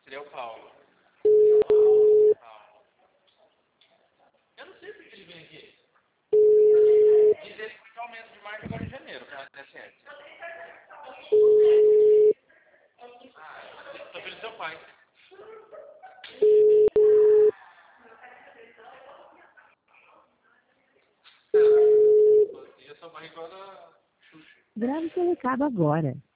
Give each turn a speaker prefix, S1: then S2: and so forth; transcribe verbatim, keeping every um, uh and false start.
S1: Seria o Paulo. Paulo. Eu não sei por que ele vem aqui. Diz ele que vai aumento de marca agora em janeiro, cara, da S S. Ah, tô vendo seu pai. Eu sou pai igual a Xuxa.
S2: Grave seu recado agora.